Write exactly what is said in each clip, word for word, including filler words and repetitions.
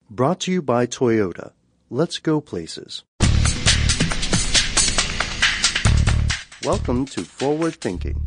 Brought to you by Toyota. Let's go places. Welcome to Forward Thinking.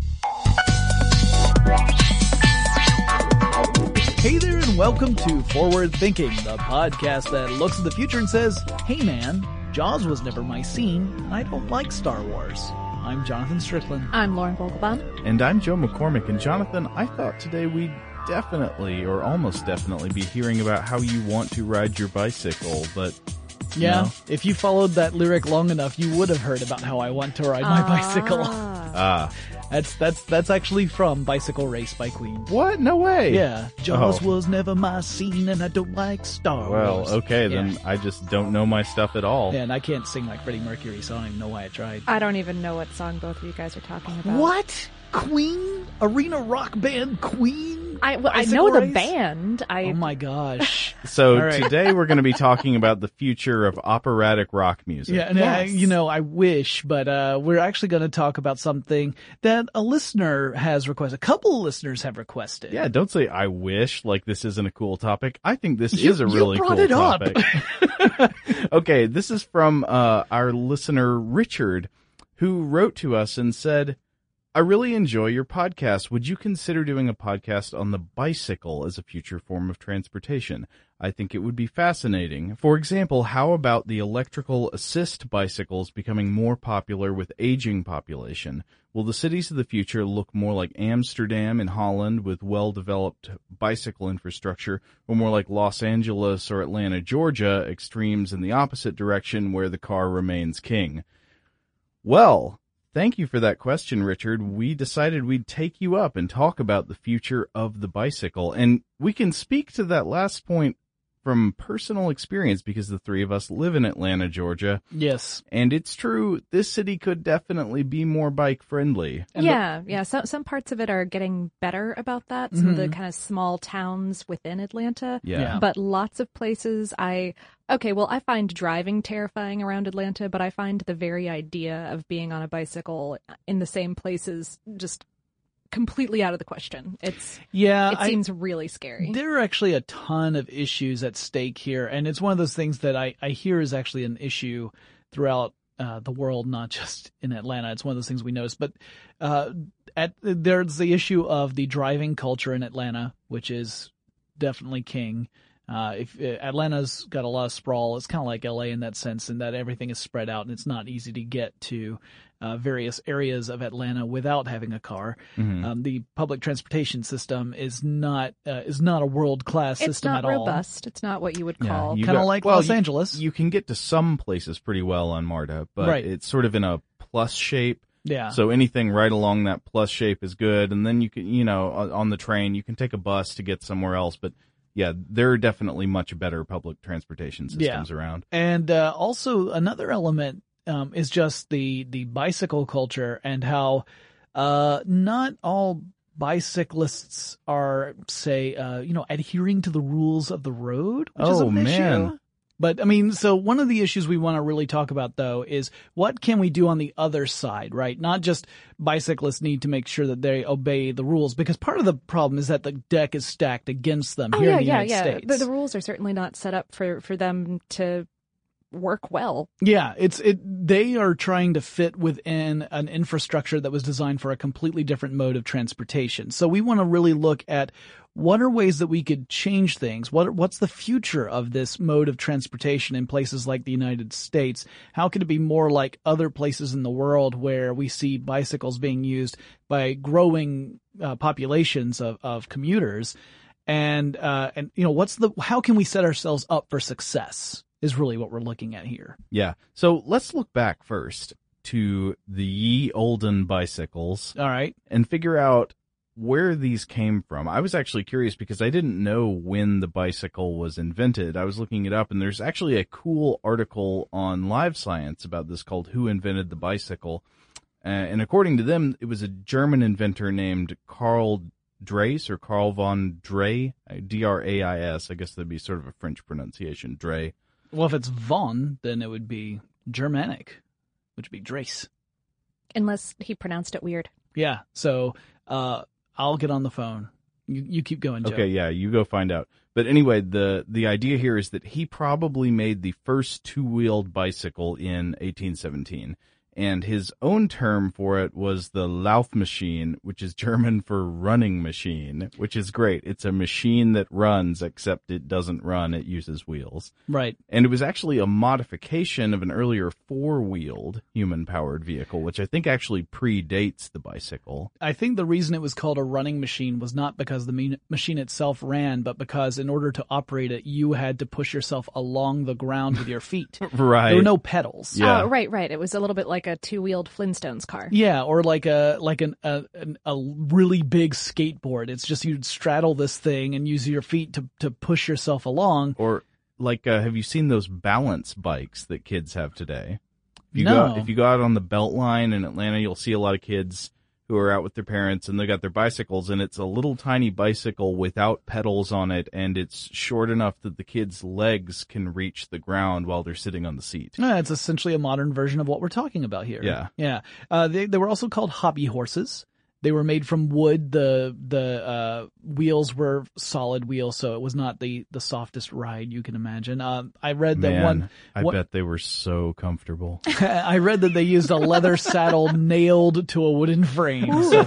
Hey there, and welcome to Forward Thinking, the podcast that looks at the future and says, hey man, Jaws was never my scene, and I don't like Star Wars. I'm Jonathan Strickland. I'm Lauren Vogelbaum. And I'm Joe McCormick. And Jonathan, I thought today we'd definitely, or almost definitely, be hearing about how you want to ride your bicycle, but... Yeah, no. If you followed that lyric long enough, you would have heard about how I want to ride my ah. bicycle. Ah. That's that's that's actually from Bicycle Race by Queen. What? No way. Yeah. Jaws Oh. was never my scene, and I don't like Star Well, Wars. okay, then Yeah. I just don't know my stuff at all. Yeah, and I can't sing like Freddie Mercury, so I don't even know why I tried. I don't even know what song both of you guys are talking about. What? Queen? Arena rock band Queen? I, well, I Bicycle know the Race? band. I Oh my gosh. So All right. today we're going to be talking about the future of operatic rock music. Yeah, and I, Yes. you know, I wish, but uh we're actually going to talk about something that a listener has requested. A couple of listeners have requested. Yeah, don't say I wish like this isn't a cool topic. I think this You- is a you really brought cool it up. topic. Okay, this is from uh our listener Richard, who wrote to us and said, I really enjoy your podcast. Would you consider doing a podcast on the bicycle as a future form of transportation? I think it would be fascinating. For example, how about the electrical assist bicycles becoming more popular with aging population? Will the cities of the future look more like Amsterdam in Holland with well-developed bicycle infrastructure, or more like Los Angeles or Atlanta, Georgia, extremes in the opposite direction where the car remains king? Well, thank you for that question, Richard. We decided we'd take you up and talk about the future of the bicycle. And we can speak to that last point from personal experience because the three of us live in Atlanta, Georgia. Yes. And it's true, this city could definitely be more bike friendly. And yeah, yeah. Some some parts of it are getting better about that. Some of the kind of small towns within Atlanta. Yeah. Yeah. But lots of places I okay, well, I find driving terrifying around Atlanta, but I find the very idea of being on a bicycle in the same places just completely out of the question. It's Yeah, it I- seems really scary. There are actually a ton of issues at stake here, and it's one of those things that I, I hear is actually an issue throughout uh, the world, not just in Atlanta. It's one of those things we notice. But uh, at there's the issue of the driving culture in Atlanta, which is definitely king. Uh, if uh, Atlanta's got a lot of sprawl, it's kind of like L A in that sense, in that everything is spread out and it's not easy to get to uh, various areas of Atlanta without having a car. Mhm. Um, the public transportation system is not uh, is not a world class It's system not at all. robust. It's not what you would Yeah, call. you Kind of got- like well, Los you- Angeles. You can get to some places pretty well on MARTA, but Right. it's sort of in a plus shape. yeah. So anything right along that plus shape is good. And then you can, you know, on on the train, you can take a bus to get somewhere else. But yeah, there are definitely much better public transportation systems around. And uh, also another element um, is just the the bicycle culture and how uh, not all bicyclists are, say, uh, you know, adhering to the rules of the road, which is Oh, an man. issue. But I mean, so one of the issues we want to really talk about, though, is what can we do on the other side, right? Not just bicyclists need to make sure that they obey the rules, because part of the problem is that the deck is stacked against them Oh here yeah, in the yeah, United yeah. States. The, the rules are certainly not set up for for them to work well. Yeah, it's it. They are trying to fit within an infrastructure that was designed for a completely different mode of transportation. So we want to really look at what are ways that we could change things. What what's the future of this mode of transportation in places like the United States? How could it be more like other places in the world where we see bicycles being used by growing uh, populations of of commuters? And uh, and you know, what's the how can we set ourselves up for success? Is really what we're looking at here. Yeah. So let's look back first to the ye olden bicycles All right. and figure out where these came from. I was actually curious because I didn't know when the bicycle was invented. I was looking it up, and there's actually a cool article on Live Science about this called Who Invented the Bicycle? Uh, and according to them, it was a German inventor named Carl Dreis, or Carl von Drey, D R A I S. I guess that'd be sort of a French pronunciation, Drey. Well, if it's von, then it would be Germanic, which would be Drace. Unless he pronounced it weird. Yeah. So uh, I'll get on the phone. You, you keep going, Joe. Okay, yeah, you go find out. But anyway, the the idea here is that he probably made the first two-wheeled bicycle in eighteen seventeen. And his own term for it was the Laufmaschine, which is German for running machine, which is great. It's a machine that runs, except it doesn't run. It uses wheels. Right. And it was actually a modification of an earlier four-wheeled human-powered vehicle, which I think actually predates the bicycle. I think the reason it was called a running machine was not because the me- machine itself ran, but because in order to operate it, you had to push yourself along the ground with your feet. Right. There were no pedals. Yeah. Oh, right, right. It was a little bit like a two-wheeled Flintstones car. Yeah, or like a like an, a an, a really big skateboard. It's just you'd straddle this thing and use your feet to to push yourself along. Or like, uh, have you seen those balance bikes that kids have today? If you No. go, if you go out on the Beltline in Atlanta, you'll see a lot of kids who are out with their parents and they got their bicycles, and it's a little tiny bicycle without pedals on it, and it's short enough that the kids' legs can reach the ground while they're sitting on the seat. Yeah, it's essentially a modern version of what we're talking about here. Yeah. Yeah. Uh, they, they were also called hobby horses. They were made from wood. The the uh, wheels were solid wheels, so it was not the, the softest ride you can imagine. Uh, I read that Man, one. I what- bet they were so comfortable. I read that they used a leather saddle nailed to a wooden frame. So,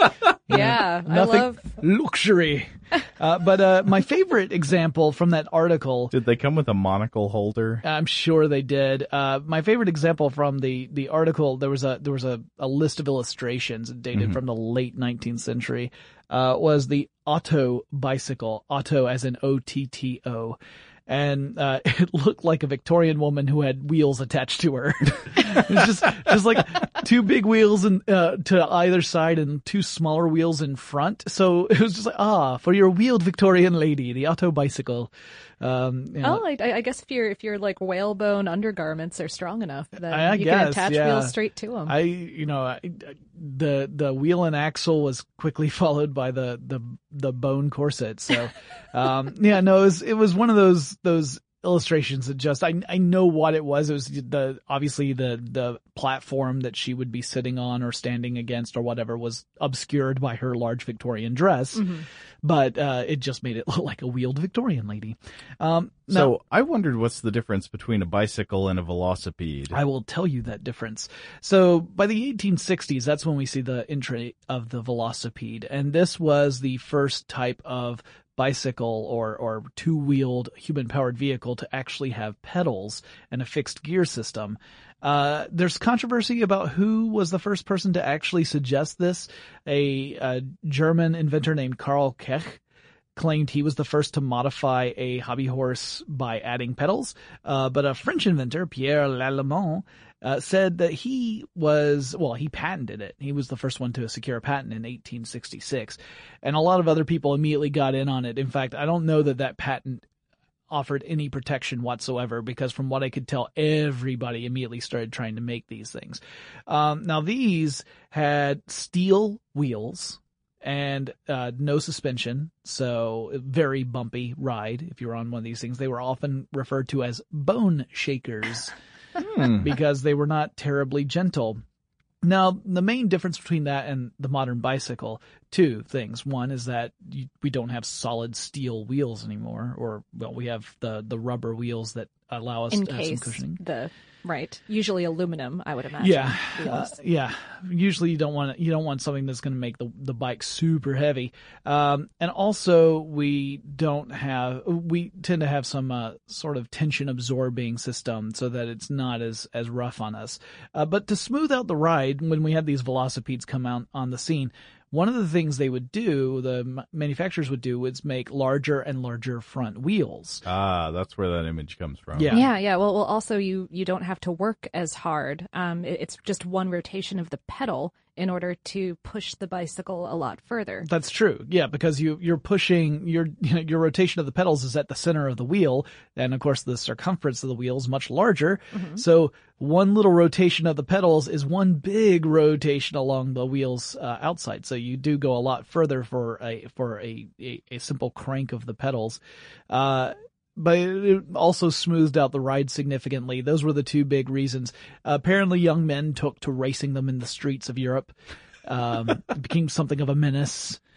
Yeah, I nothing love. luxury. Uh, but uh, my favorite example from that article, Did they come with a monocle holder? I'm sure they did. Uh, my favorite example from the, the article, there was a there was a, a list of illustrations dated Mm-hmm. from the late nineteenth century. Uh, was the Otto bicycle, Otto as in O T T O. And uh, it looked like a Victorian woman who had wheels attached to her. It was just, just like two big wheels and uh, to either side and two smaller wheels in front. So it was just like, ah, for your wheeled Victorian lady, the Otto bicycle. Um, you know, Oh, I, I guess if you're if your like whalebone undergarments are strong enough, then I you guess, can attach yeah. wheels straight to them. I, you know, I, the the wheel and axle was quickly followed by the the the bone corset. So, um, yeah, no, it was it was one of those those illustrations that just I I know what it was. It was the obviously the the platform that she would be sitting on or standing against or whatever was obscured by her large Victorian dress. But uh, it just made it look like a wheeled Victorian lady. Um, now, So I wondered what's the difference between a bicycle and a velocipede. I will tell you that difference. So by the eighteen sixties, that's when we see the entry of the velocipede. And this was the first type of bicycle or, or two-wheeled human-powered vehicle to actually have pedals and a fixed gear system. Uh, there's controversy about who was the first person to actually suggest this. A, a German inventor named Karl Kech claimed he was the first to modify a hobby horse by adding pedals. Uh, but a French inventor, Pierre Lallemand, uh, said that he was, well, he patented it. He was the first one to secure a patent in eighteen sixty-six. And a lot of other people immediately got in on it. In fact, I don't know that that patent offered any protection whatsoever, because from what I could tell, everybody immediately started trying to make these things. Um, now these had steel wheels and uh, no suspension, so very bumpy ride if you were on one of these things. They were often referred to as bone shakers because they were not terribly gentle. Now, the main difference between that and the modern bicycle, two things. One is that you, we don't have solid steel wheels anymore, or, well, we have the, the rubber wheels that allow us in to have some case cushioning. the right, usually aluminum, I would imagine. Yeah, uh, wheels. yeah. Usually, you don't want you don't want something that's going to make the the bike super heavy. Um, and also, we don't have we tend to have some uh, sort of tension absorbing system so that it's not as as rough on us. Uh, but to smooth out the ride, when we had these velocipedes come out on the scene, one of the things they would do, the m- manufacturers would do, was make larger and larger front wheels. Ah, that's where that image comes from. Yeah. Yeah, yeah. Well, well, also you you don't have to work as hard. Um, it- it's just one rotation of the pedal in order to push the bicycle a lot further. That's true. Yeah, because you you're pushing your your rotation of the pedals is at the center of the wheel, and of course the circumference of the wheel is much larger. So one little rotation of the pedals is one big rotation along the wheels uh, outside. So you do go a lot further for a for a a, a simple crank of the pedals. Uh, But it also smoothed out the ride significantly. Those were the two big reasons. Uh, apparently, young men took to racing them in the streets of Europe. Um, it became something of a menace.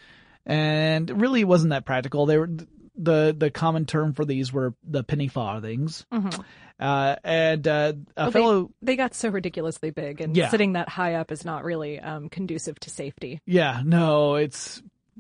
and really it wasn't that practical. They were the the common term for these were the penny farthings. Mm-hmm. Uh, and uh, a well, fellow, they, they got so ridiculously big, and yeah. sitting that high up is not really um, conducive to safety. Yeah, no, it's.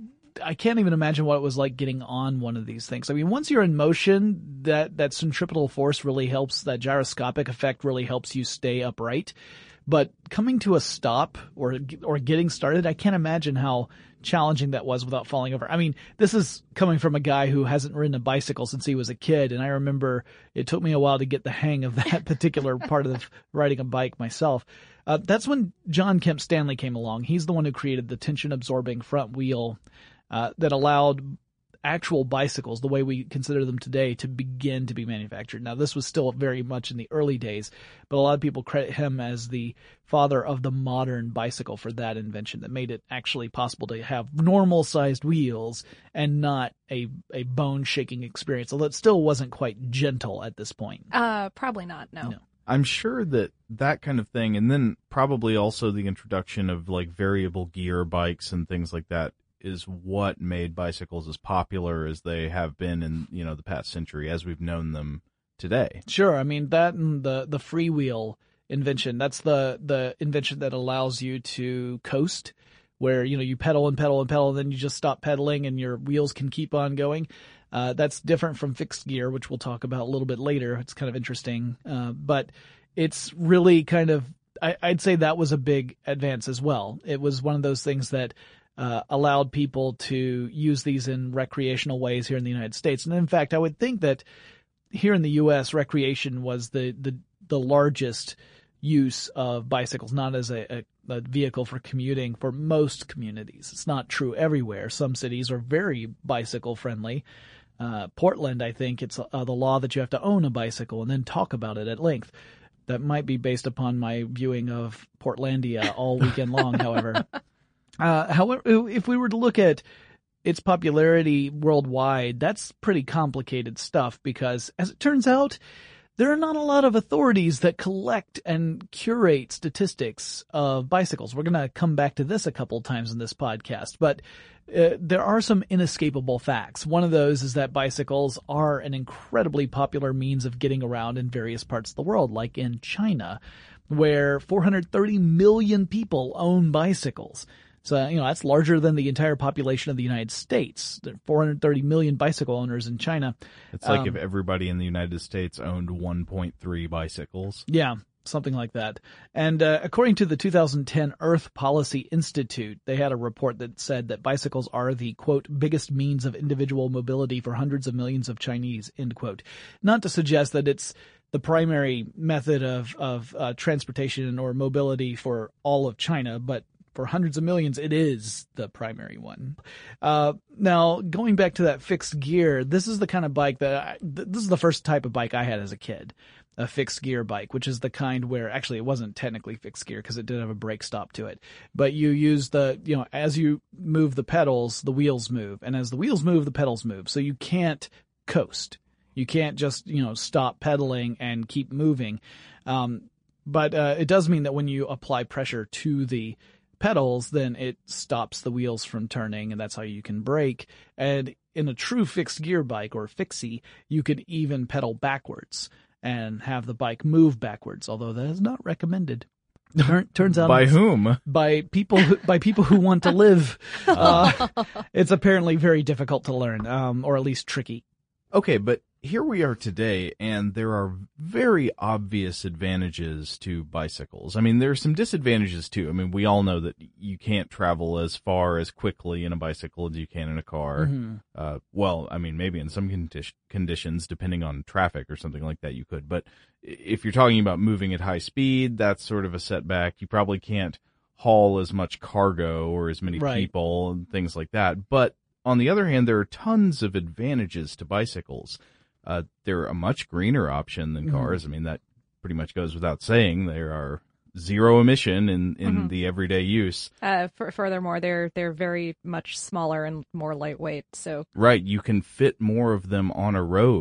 I can't even imagine what it was like getting on one of these things. I mean, once you're in motion, that that centripetal force really helps. That gyroscopic effect really helps you stay upright. But coming to a stop or or getting started, I can't imagine how challenging that was without falling over. I mean, this is coming from a guy who hasn't ridden a bicycle since he was a kid, and I remember it took me a while to get the hang of that particular part of riding a bike myself. Uh, that's when John Kemp Stanley came along. He's the one who created the tension-absorbing front wheel uh, that allowed actual bicycles, the way we consider them today, to begin to be manufactured. Now, this was still very much in the early days, but a lot of people credit him as the father of the modern bicycle for that invention that made it actually possible to have normal-sized wheels and not a, a bone-shaking experience, although it still wasn't quite gentle at this point. Uh, probably not, no. no. I'm sure that that kind of thing, and then probably also the introduction of like variable gear bikes and things like that, is what made bicycles as popular as they have been in, you know, the past century as we've known them today. Sure. I mean, that and the, the freewheel invention, that's the, the invention that allows you to coast, where, you know, you pedal and pedal and pedal, and then you just stop pedaling and your wheels can keep on going. Uh, that's different from fixed gear, which we'll talk about a little bit later. It's kind of interesting. Uh, but it's really kind of, I, I'd say that was a big advance as well. It was one of those things that Uh, allowed people to use these in recreational ways here in the United States. And in fact, I would think that here in the U S, recreation was the, the, the largest use of bicycles, not as a, a, a vehicle for commuting for most communities. It's not true everywhere. Some cities are very bicycle friendly. Uh, Portland, I think it's uh, the law that you have to own a bicycle and then talk about it at length. That might be based upon my viewing of Portlandia all weekend long, however. Uh, however, if we were to look at its popularity worldwide, that's pretty complicated stuff because, as it turns out, there are not a lot of authorities that collect and curate statistics of bicycles. We're going to come back to this a couple of times in this podcast, but uh, there are some inescapable facts. One of those is that bicycles are an incredibly popular means of getting around in various parts of the world, like in China, where four hundred thirty million people own bicycles. So, you know, that's larger than the entire population of the United States. There are four hundred thirty million bicycle owners in China. It's like um, if everybody in the United States owned one point three bicycles. Yeah, something like that. And uh, according to the two thousand ten Earth Policy Institute, they had a report that said that bicycles are the, quote, biggest means of individual mobility for hundreds of millions of Chinese, end quote. Not to suggest that it's the primary method of, of uh, transportation or mobility for all of China, but for hundreds of millions, it is the primary one. Uh, now, going back to that fixed gear, this is the kind of bike that I, th- this is the first type of bike I had as a kid, a fixed gear bike, which is the kind where actually it wasn't technically fixed gear because it did have a brake stop to it. But you use the, you know, as you move the pedals, the wheels move. And as the wheels move, the pedals move. So you can't coast. You can't just, you know, stop pedaling and keep moving. Um, but uh, it does mean that when you apply pressure to the pedals, then it stops the wheels from turning, and that's how you can brake. And in a true fixed gear bike or fixie, you could even pedal backwards and have the bike move backwards, although that is not recommended. Turn, turns out By whom? By people who, by people who want to live. Uh, it's apparently very difficult to learn, um, or at least tricky. Okay, but here we are today, and there are very obvious advantages to bicycles. I mean, there are some disadvantages too. I mean, we all know that you can't travel as far as quickly in a bicycle as you can in a car. Mm-hmm. Uh, well, I mean, maybe in some condi- conditions, depending on traffic or something like that, you could. But if you're talking about moving at high speed, that's sort of a setback. You probably can't haul as much cargo or as many Right. people and things like that. But on the other hand, there are tons of advantages to bicycles. Uh, they're a much greener option than cars. Mm-hmm. I mean, that pretty much goes without saying. There are zero emission in, in mm-hmm. the everyday use. Uh, for, furthermore, they're they're very much smaller and more lightweight. So right, you can fit more of them on a road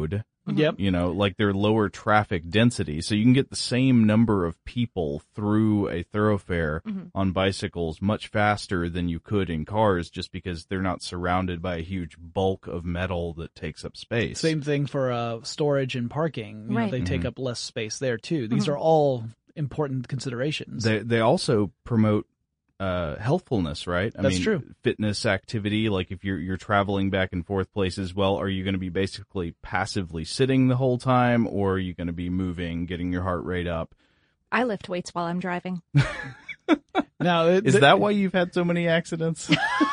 Yep. You know, like they're lower traffic density. So you can get the same number of people through a thoroughfare Mhm. on bicycles much faster than you could in cars just because they're not surrounded by a huge bulk of metal that takes up space. Same thing for uh, storage and parking. You know, Right. they take Mhm. up less space there too. These Mhm. are all important considerations. They they also promote uh healthfulness, right? I That's mean, true. Fitness activity, like if you're you're traveling back and forth places, well, are you going to be basically passively sitting the whole time, or are you going to be moving, getting your heart rate up? I lift weights while I'm driving. Now, it- Is th- that why you've had so many accidents?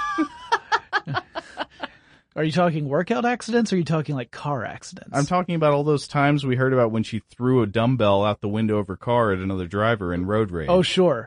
Are you talking workout accidents or are you talking like car accidents? I'm talking about all those times we heard about when she threw a dumbbell out the window of her car at another driver in road rage. Oh, sure.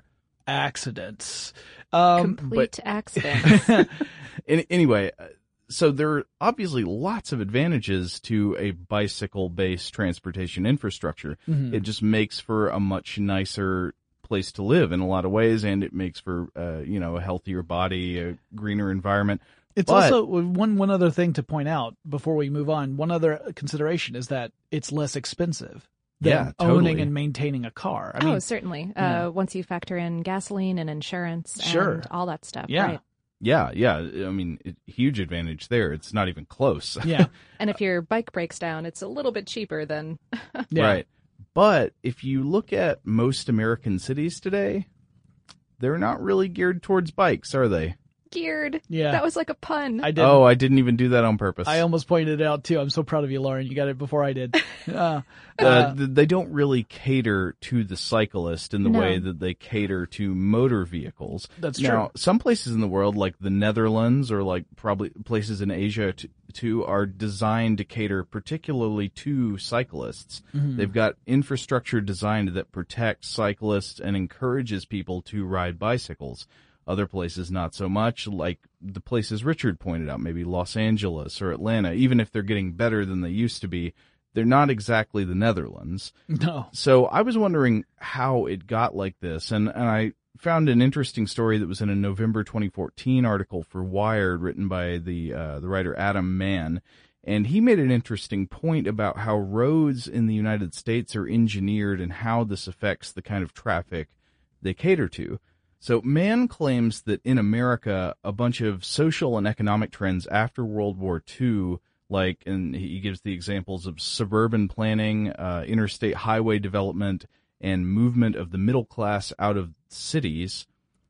Accidents. Um, Complete accidents. An- anyway, uh, so there are obviously lots of advantages to a bicycle-based transportation infrastructure. Mhm. It just makes for a much nicer place to live in a lot of ways, and it makes for uh, you know, a healthier body, a greener environment. It's But- also one one other thing to point out before we move on. One other consideration is that it's less expensive than Yeah, owning totally. and maintaining a car. I oh, mean, certainly. yeah. Uh, once you factor in gasoline and insurance Sure. and all that stuff. Yeah. Right. Yeah, yeah. I mean, it, huge advantage there. It's not even close. yeah, And if your bike breaks down, it's a little bit cheaper than. yeah. Right. But if you look at most American cities today, they're not really geared towards bikes, are they? Geared. Yeah. That was like a pun. I did. Oh, I didn't even do that on purpose. I almost pointed it out too. I'm so proud of you, Lauren. You got it before I did. Uh, uh, uh, th- they don't really cater to the cyclist in the No. way that they cater to motor vehicles. That's Now, true. some places in the world, like the Netherlands or like probably places in Asia t- too, are designed to cater particularly to cyclists. Mhm. They've got infrastructure designed that protects cyclists and encourages people to ride bicycles. Other places, not so much, like the places Richard pointed out, maybe Los Angeles or Atlanta. Even if they're getting better than they used to be, they're not exactly the Netherlands. No. So I was wondering how it got like this, and, and I found an interesting story that was in a November twenty fourteen article for Wired written by the uh, the writer Adam Mann, and he made an interesting point about how roads in the United States are engineered and how this affects the kind of traffic they cater to. So Mann claims that in America, a bunch of social and economic trends after World War Two, like, and he gives the examples of suburban planning, uh, interstate highway development, and movement of the middle class out of cities,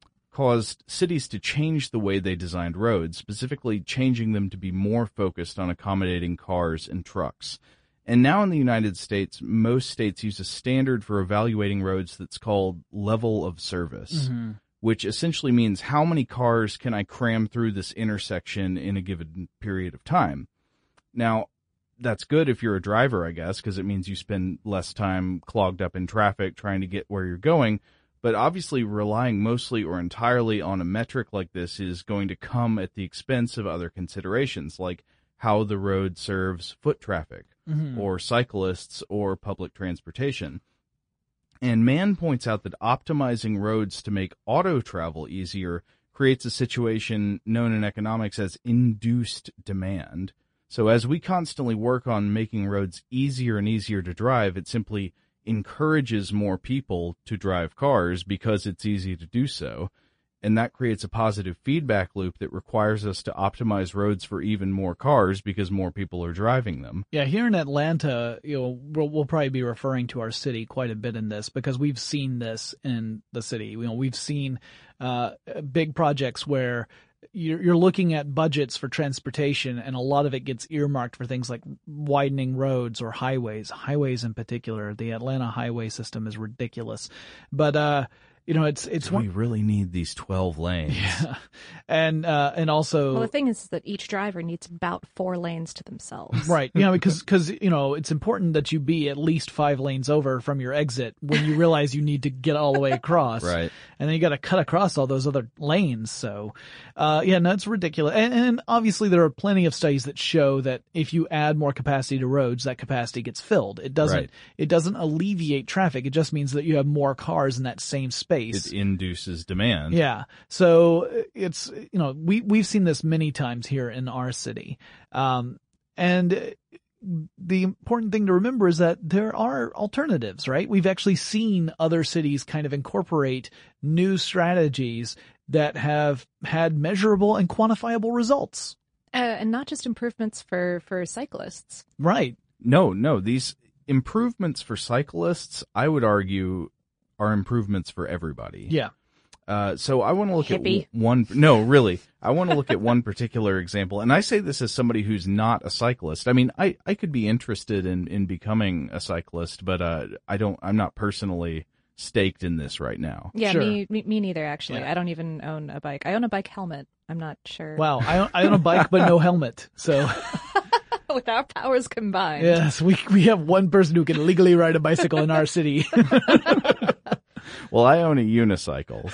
caused cities to change the way they designed roads, specifically changing them to be more focused on accommodating cars and trucks. And now in the United States, most states use a standard for evaluating roads that's called level of service, Mhm. which essentially means how many cars can I cram through this intersection in a given period of time. Now, that's good if you're a driver, I guess, because it means you spend less time clogged up in traffic trying to get where you're going. But obviously, relying mostly or entirely on a metric like this is going to come at the expense of other considerations, like how the road serves foot traffic Mhm. or cyclists or public transportation. And Mann points out that optimizing roads to make auto travel easier creates a situation known in economics as induced demand. So as we constantly work on making roads easier and easier to drive, it simply encourages more people to drive cars because it's easy to do so. And that creates a positive feedback loop that requires us to optimize roads for even more cars because more people are driving them. Yeah, here in Atlanta, you know, we'll, we'll probably be referring to our city quite a bit in this because we've seen this in the city. You know, we've seen uh, big projects where you're, you're looking at budgets for transportation, and a lot of it gets earmarked for things like widening roads or highways. Highways in particular, the Atlanta highway system is ridiculous, but uh, you know, it's it's Do one. we really need these twelve lanes? Yeah. And uh, and also Well, the thing is that each driver needs about four lanes to themselves. right, you know, because because you know it's important that you be at least five lanes over from your exit when you realize you need to get all the way across, Right. and then you got to cut across all those other lanes. So, uh, yeah, no, it's ridiculous. And, and obviously there are plenty of studies that show that if you add more capacity to roads, that capacity gets filled. It doesn't Right. it doesn't alleviate traffic. It just means that you have more cars in that same space. It induces demand. Yeah. So it's, you know, we, we've seen this many times here in our city. Um, and, the important thing to remember is that there are alternatives, right? We've actually seen other cities kind of incorporate new strategies that have had measurable and quantifiable results. Uh, and not just improvements for, for cyclists. Right. No, no, these improvements for cyclists, I would argue, are improvements for everybody. Yeah. Uh, so I want to look Hippie. at one, no, really, I want to look at one particular example. And I say this as somebody who's not a cyclist. I mean, I, I could be interested in, in becoming a cyclist, but, uh, I don't, I'm not personally staked in this right now. Yeah, Sure. me, me me neither, actually. Yeah. I don't even own a bike. I own a bike helmet. I'm not sure. Wow. I own, I own a bike, but no helmet. So With our powers combined. yes, we, we have one person who can legally ride a bicycle in our city. Well, I own a unicycle,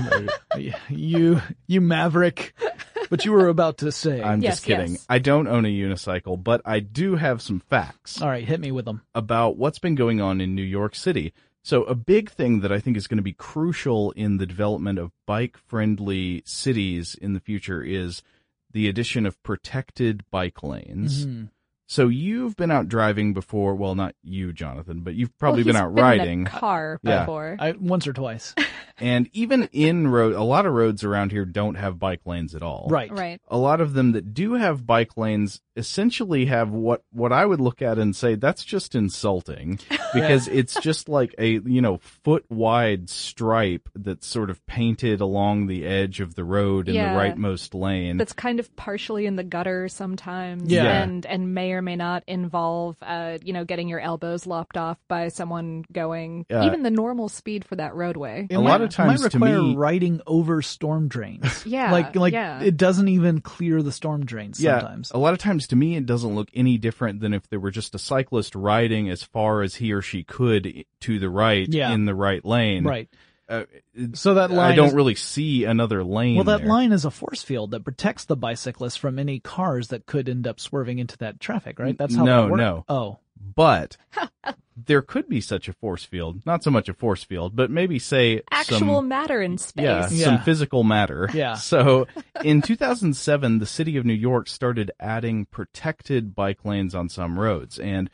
so you, you maverick. But you were about to say. I'm Yes, just kidding. yes. I don't own a unicycle, but I do have some facts All right, hit me with them. about what's been going on in New York City. So a big thing that I think is going to be crucial in the development of bike-friendly cities in the future is the addition of protected bike lanes. Mhm. So you've been out driving before. Well, not you, Jonathan, but you've probably Well, been he's out been riding. in a car Yeah. before. I, once or twice. And even in road, a lot of roads around here don't have bike lanes at all. Right. Right. A lot of them that do have bike lanes essentially have what, what I would look at and say that's just insulting because it's just like a, you know, foot wide stripe that's sort of painted along the edge of the road in Yeah. the rightmost lane. That's kind of partially in the gutter sometimes. Yeah. And, and may or may not involve, uh, you know, getting your elbows lopped off by someone going Yeah. even the normal speed for that roadway. It A might- lot of times it might to require me- riding over storm drains. Yeah. like like yeah. it doesn't even clear the storm drains Yeah, sometimes. a lot of times to me it doesn't look any different than if there were just a cyclist riding as far as he or she could to the right Yeah. in the right lane. Right. Uh, it- So that line I don't is- really see another lane. Well, that there. line is a force field that protects the bicyclist from any cars that could end up swerving into that traffic, right? That's how No, that works. no. Oh. But there could be such a force field. Not so much a force field, but maybe say Actual some, matter in space. yeah, Yeah. some physical matter. Yeah. So in two thousand seven, the city of New York started adding protected bike lanes on some roads. And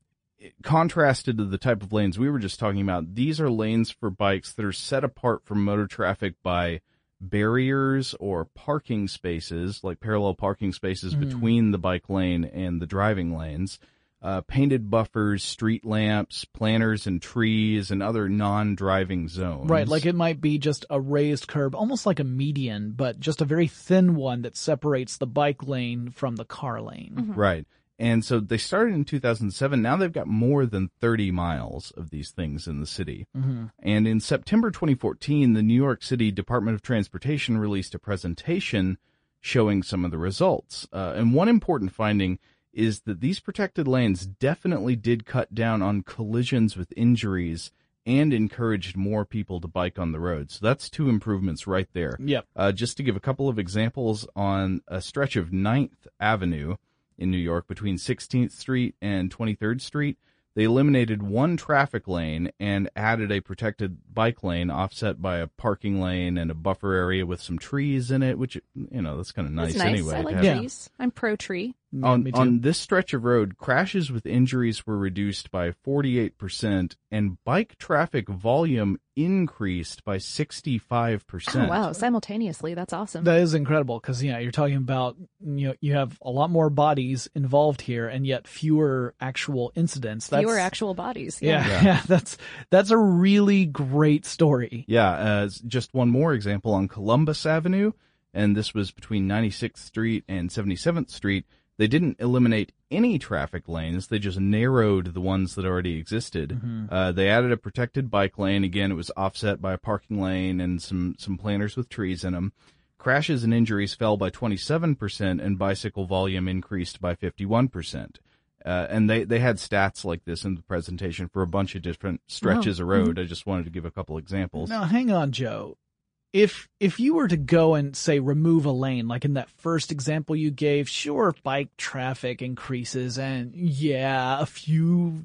contrasted to the type of lanes we were just talking about, these are lanes for bikes that are set apart from motor traffic by barriers or parking spaces, like parallel parking spaces Mhm. between the bike lane and the driving lanes. Uh, painted buffers, street lamps, planters and trees, and other non-driving zones. Right, like it might be just a raised curb, almost like a median, but just a very thin one that separates the bike lane from the car lane. Mhm. Right. And so they started in two thousand seven. Now they've got more than thirty miles of these things in the city. Mm-hmm. And in September twenty fourteen, the New York City Department of Transportation released a presentation showing some of the results. Uh, and one important finding is that these protected lanes definitely did cut down on collisions with injuries and encouraged more people to bike on the road. So that's two improvements right there. Yep. Uh, just to give a couple of examples, on a stretch of ninth Avenue in New York between sixteenth Street and twenty-third Street, they eliminated one traffic lane and added a protected bike lane offset by a parking lane and a buffer area with some trees in it, which, you know, that's kind of nice, That's nice. anyway. I to like have. Yeah. trees. I'm pro tree. On, Me too. on this stretch of road, crashes with injuries were reduced by forty-eight percent and bike traffic volume increased by sixty-five percent. Oh, wow. Simultaneously. That's awesome. That is incredible because, yeah, you're talking about, you know, you have a lot more bodies involved here and yet fewer actual incidents. That's, Fewer actual bodies. Yeah, Yeah. yeah, that's, that's a really great story. Yeah, uh, just one more example on Columbus Avenue, and this was between ninety-sixth Street and seventy-seventh Street. They didn't eliminate any traffic lanes. They just narrowed the ones that already existed. Mm-hmm. Uh, they added a protected bike lane. Again, it was offset by a parking lane and some, some planters with trees in them. Crashes and injuries fell by twenty-seven percent and bicycle volume increased by fifty-one percent. Uh, and they, they had stats like this in the presentation for a bunch of different stretches Oh, of road. I just wanted to give a couple examples. Now, hang on, Joe. If if you were to go and, say, remove a lane, like in that first example you gave, sure, bike traffic increases, and yeah, a few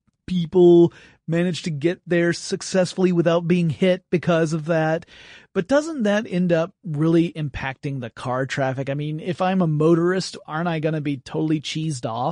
people manage to get there successfully without being hit because of that. But doesn't that end up really impacting the car traffic? I mean, if I'm a motorist, aren't I going to be totally cheesed off?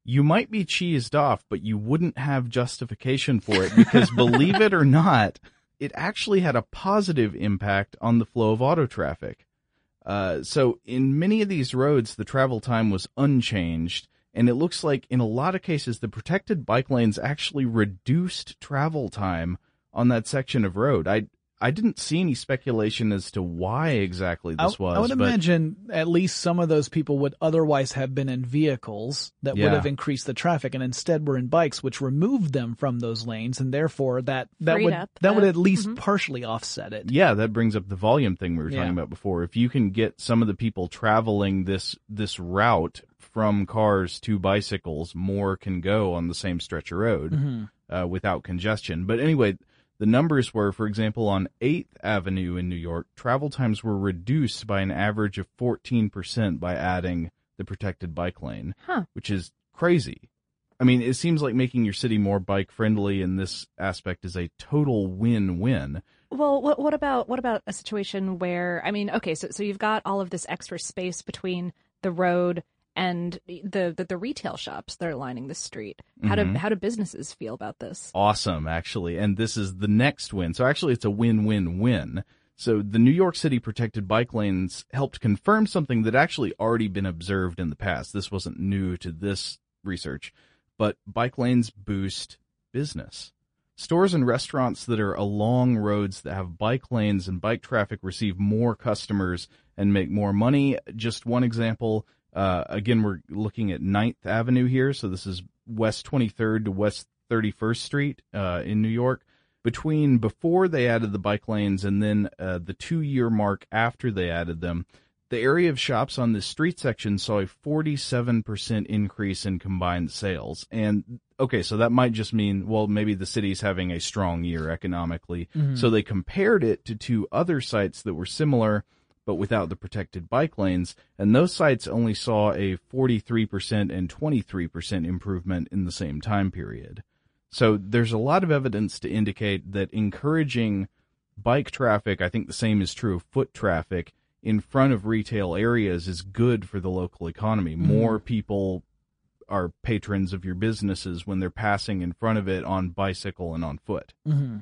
you might be cheesed off, but you wouldn't have justification for it because believe it or not, it actually had a positive impact on the flow of auto traffic. Uh, so in many of these roads, the travel time was unchanged, and it looks like in a lot of cases, the protected bike lanes actually reduced travel time on that section of road. I I didn't see any speculation as to why exactly this I, was. I would but imagine at least some of those people would otherwise have been in vehicles that Yeah. would have increased the traffic, and instead were in bikes, which removed them from those lanes, and therefore that that Freed would up that would the- at least mhm. partially offset it. Yeah, that brings up the volume thing we were talking Yeah. about before. If you can get some of the people traveling this this route from cars to bicycles, more can go on the same stretch of road Mhm. uh, without congestion. But anyway, the numbers were, for example, on eighth Avenue in New York, travel times were reduced by an average of fourteen percent by adding the protected bike lane, Huh. which is crazy. I mean, it seems like making your city more bike friendly in this aspect is a total win-win. Well, what, what about what about a situation where, I mean, okay, so so you've got all of this extra space between the road and the the, the retail shops that are lining the street. How Mhm. do how do businesses feel about this? Awesome, actually. And this is the next win. So actually it's a win-win-win. So the New York City protected bike lanes helped confirm something that actually already been observed in the past. This wasn't new to this research, but bike lanes boost business. Stores and restaurants that are along roads that have bike lanes and bike traffic receive more customers and make more money. Just one example, uh, again, we're looking at ninth Avenue here. So this is West twenty-third to West thirty-first Street uh, in New York. Between before they added the bike lanes and then uh, the two-year mark after they added them, the area of shops on this street section saw a forty-seven percent increase in combined sales. And, okay, so that might just mean, well, maybe the city's having a strong year economically. Mhm. So they compared it to two other sites that were similar, but without the protected bike lanes. And those sites only saw a forty-three percent and twenty-three percent improvement in the same time period. So there's a lot of evidence to indicate that encouraging bike traffic, I think the same is true of foot traffic, in front of retail areas is good for the local economy. Mhm. More people are patrons of your businesses when they're passing in front of it on bicycle and on foot. Mhm.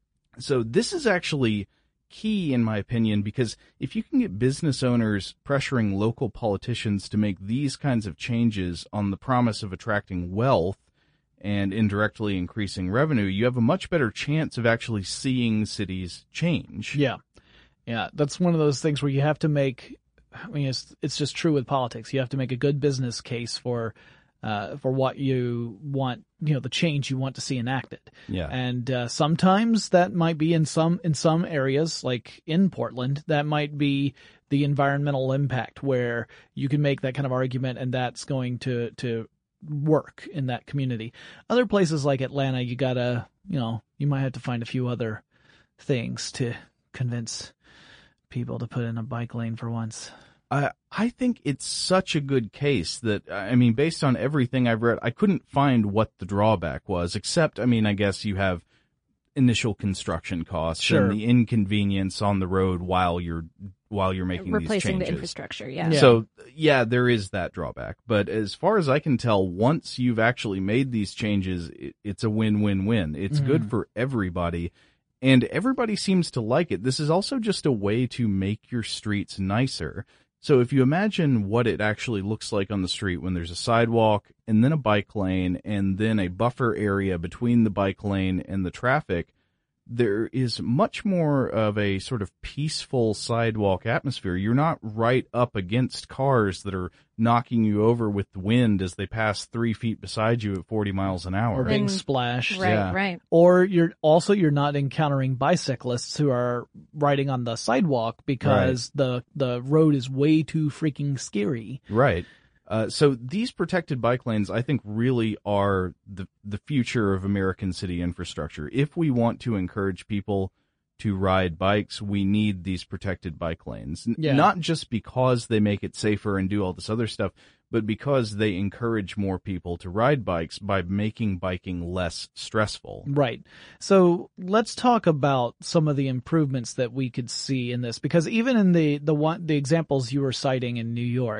So this is actually key, in my opinion, because if you can get business owners pressuring local politicians to make these kinds of changes on the promise of attracting wealth and indirectly increasing revenue, you have a much better chance of actually seeing cities change. Yeah. Yeah, that's one of those things where you have to make, I mean, it's it's just true with politics. You have to make a good business case for uh, for what you want, you know, the change you want to see enacted. Yeah. And uh, sometimes that might be in some in some areas, like in Portland, that might be the environmental impact where you can make that kind of argument, and that's going to to work in that community. Other places like Atlanta, you gotta, you know, you might have to find a few other things to convince people to put in a bike lane for once. I I think it's such a good case that, I mean, based on everything I've read, I couldn't find what the drawback was, except, I mean, I guess you have initial construction costs Sure. and the inconvenience on the road while you're while you're making these Replacing changes. the infrastructure, yeah. Yeah. So, yeah, there is that drawback. But as far as I can tell, once you've actually made these changes, it, it's a win-win-win. It's Mhm. good for everybody, and everybody seems to like it. This is also just a way to make your streets nicer. So if you imagine what it actually looks like on the street when there's a sidewalk and then a bike lane and then a buffer area between the bike lane and the traffic, there is much more of a sort of peaceful sidewalk atmosphere. You're not right up against cars that are knocking you over with the wind as they pass three feet beside you at forty miles an hour. Or being And- splashed. Right, Yeah. right. Or you're also you're not encountering bicyclists who are riding on the sidewalk because the the road is way too freaking scary. Right. Uh, so these protected bike lanes, I think, really are the the future of American city infrastructure. If we want to encourage people to ride bikes, we need these protected bike lanes. N- Yeah. Not just because they make it safer and do all this other stuff, but because they encourage more people to ride bikes by making biking less stressful. Right. So let's talk about some of the improvements that we could see in this, because even in the the one the examples you were citing in New York,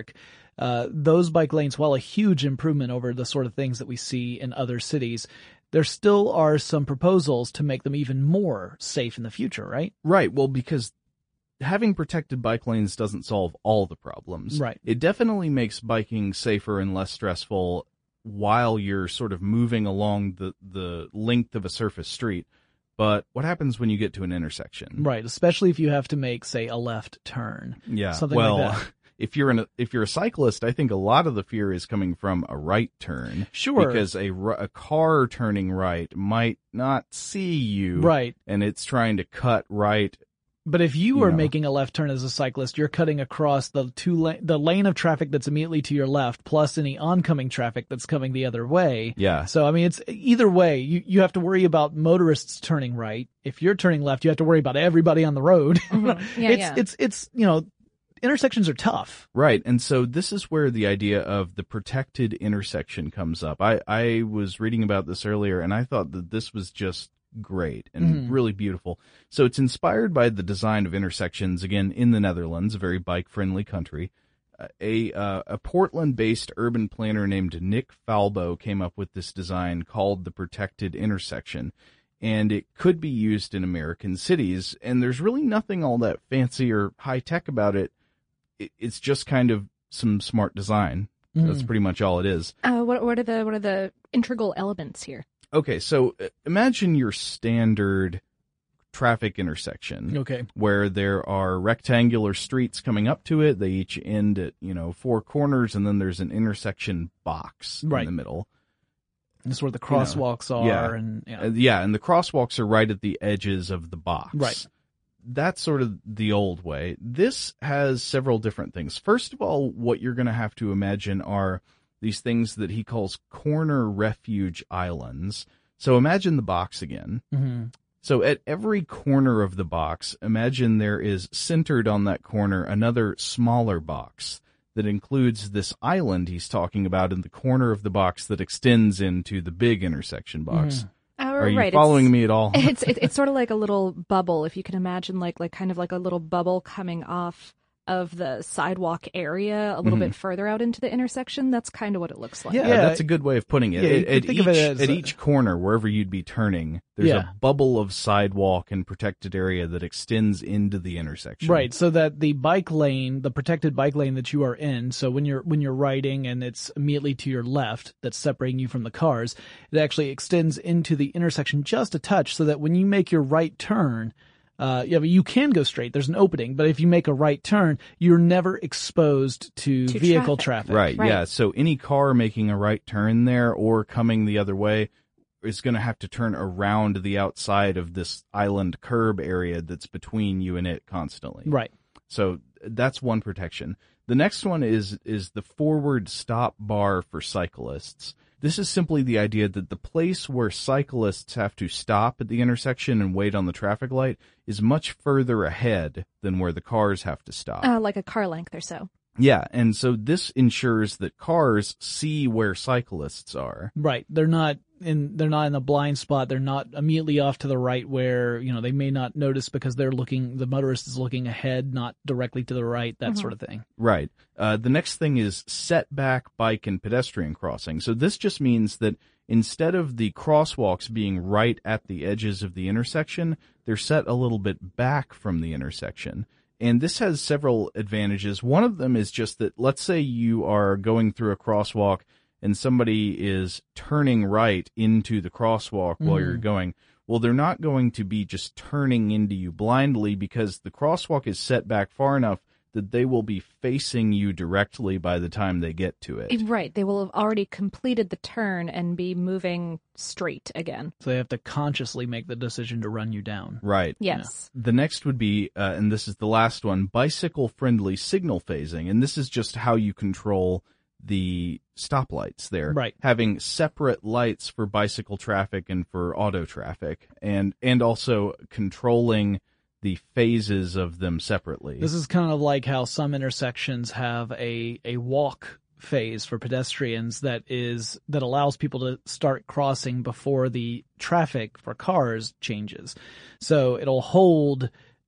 uh, those bike lanes, while a huge improvement over the sort of things that we see in other cities, there still are some proposals to make them even more safe in the future, right? Right. Well, because having protected bike lanes doesn't solve all the problems. Right. It definitely makes biking safer and less stressful while you're sort of moving along the, the length of a surface street. But what happens when you get to an intersection? Right, especially if you have to make, say, a left turn. Yeah. Something well, like that. if you're an, if you're a cyclist, I think a lot of the fear is coming from a right turn. Sure. Because a, a car turning right might not see you. Right. And it's trying to cut right. But if you, You are know. making a left turn as a cyclist, you're cutting across the two la- the lane of traffic that's immediately to your left, plus any oncoming traffic that's coming the other way. Yeah. So, I mean, it's either way. You you have to worry about motorists turning right. If you're turning left, you have to worry about everybody on the road. Mm-hmm. Yeah, it's yeah. it's it's you know, intersections are tough. Right. And so this is where the idea of the protected intersection comes up. I, I was reading about this earlier, and I thought that this was just great and Mhm. really beautiful. So it's inspired by the design of intersections, again, in the Netherlands, a very bike-friendly country. Uh, a uh, a Portland-based urban planner named Nick Falbo came up with this design called the protected intersection. And it could be used in American cities, and there's really nothing all that fancy or high-tech about it. It it's just kind of some smart design. That's Mm. pretty much all it is. Uh, what what are the what are the integral elements here? Okay, so uh, imagine your standard traffic intersection Okay. where there are rectangular streets coming up to it. They each end at, you know, four corners, and then there's an intersection box Right. in the middle. That's where the You know, crosswalks are, yeah. and yeah. Uh, yeah, and the crosswalks are right at the edges of the box. Right. That's sort of the old way. This has several different things. First of all, what you're going to have to imagine are these things that he calls corner refuge islands. So imagine the box again. hmm So at every corner of the box, imagine there is centered on that corner another smaller box that includes this island he's talking about in the corner of the box that extends into the big intersection box. Uh, Are you right, following it's, me at all? It's it, it's sort of like a little bubble, if you can imagine, like like kind of like a little bubble coming off of the sidewalk area a little Mhm. bit further out into the intersection. That's kind of what it looks like. Yeah, Yeah. that's a good way of putting it. Yeah, you At- could at think each, of it as at a- each corner, wherever you'd be turning, there's Yeah. a bubble of sidewalk and protected area that extends into the intersection. Right, so that the bike lane, the protected bike lane that you are in, so when you're when you're riding and it's immediately to your left, that's separating you from the cars, it actually extends into the intersection just a touch, so that when you make your right turn, uh, yeah, but you can go straight. There's an opening, but if you make a right turn, you're never exposed to, To vehicle traffic. traffic. Right, Right. yeah. So any car making a right turn there or coming the other way is going to have to turn around the outside of this island curb area that's between you and it constantly. Right. So that's one protection. The next one is is the forward stop bar for cyclists. This is simply the idea that the place where cyclists have to stop at the intersection and wait on the traffic light is much further ahead than where the cars have to stop. Uh, like a car length or so. Yeah, and so this ensures that cars see where cyclists are. Right. They're not in they're not in a blind spot. They're not immediately off to the right where, you know, they may not notice because they're looking the motorist is looking ahead, not directly to the right, that Mhm. sort of thing. Right. Uh, the next thing is setback bike and pedestrian crossing. So this just means that instead of the crosswalks being right at the edges of the intersection, they're set a little bit back from the intersection. And this has several advantages. One of them is just that, let's say you are going through a crosswalk and somebody is turning right into the crosswalk while Mhm. you're going. Well, they're not going to be just turning into you blindly because the crosswalk is set back far enough that they will be facing you directly by the time they get to it. Right. They will have already completed the turn and be moving straight again. So they have to consciously make the decision to run you down. Right. Yes. The next would be, uh, and this is the last one, bicycle-friendly signal phasing. And this is just how you control the stoplights there. Right. Having separate lights for bicycle traffic and for auto traffic, and and also controlling the phases of them separately. This is kind of like how some intersections have a, a walk phase for pedestrians that is that allows people to start crossing before the traffic for cars changes. So it'll hold